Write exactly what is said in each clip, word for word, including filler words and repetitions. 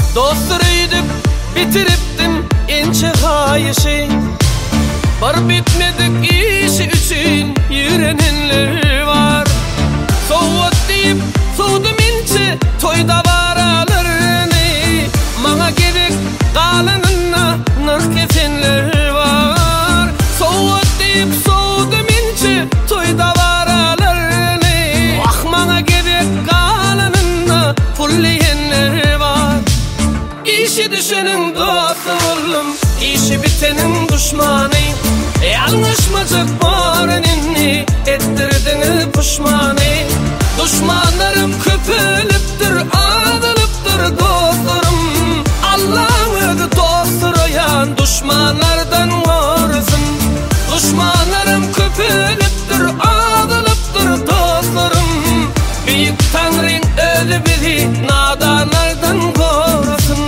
Dostlarıydık, bitiriptim ince hayışı. Var bitmedik işi üçün yürenenler var. Soğut deyip soğudum ince toyda varalarını. Mana gerek kalanına nar kesenler var. Soğut deyip soğudum ince toyda varalarını. Ah mana gerek kalanına fulleyenler var. İşi düşenin dostu oğlum, işi bitenin düşmanı. Yanlışmacık barenini ettirdin pişmanı. Düşmanlarım köpülüptür, ağılıptır dostlarım. Allah'ını dosturayan düşmanlardan korusun. Düşmanlarım köpülüptür, ağılıptır dostlarım. Büyük Tanrı'nın ölü bizi nadanlardan korusun.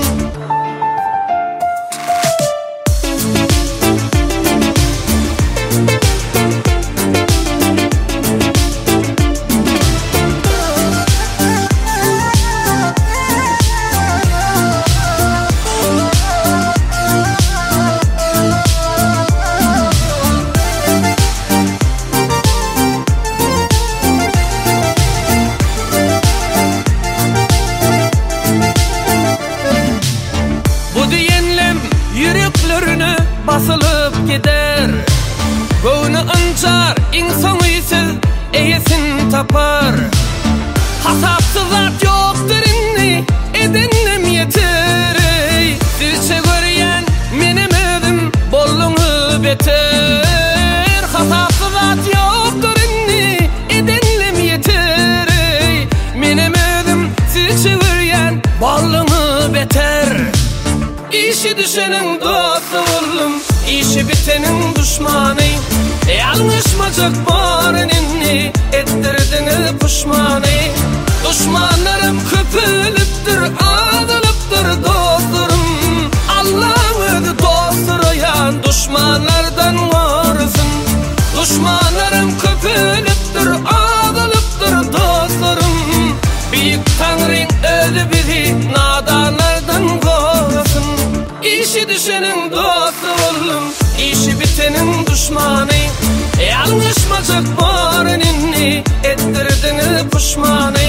Yüreklerine basılıp gider. Gönü ancar, insan uysiz eyesin tapar. Hasapsızat yoktur inni, edenim yeter. Sizce görüyen benim ödüm bolluğu beter. Hasapsızat yoktur inni, edenim yeter. Benim ödüm sizce görüyen bolluğu beter. İşi düşenin dostu oğlum, işi bitenin düşmanı. Yanlışmacık barenini ettirdin pişmanı. Düşmanlarım köpülüptür, ağılıptır dostlarım. Allah'ını dosturayan düşmanlardan korusun. Düşmanlarım köpülüptür, ağılıptır dostlarım. Büyük Tanrı'nın ölü bizi nadanlardan korusun. İşi düşenin dostu oğlum, işi bitenin düşmanı. Yanlışmacık barenini ettirdin pişmanı.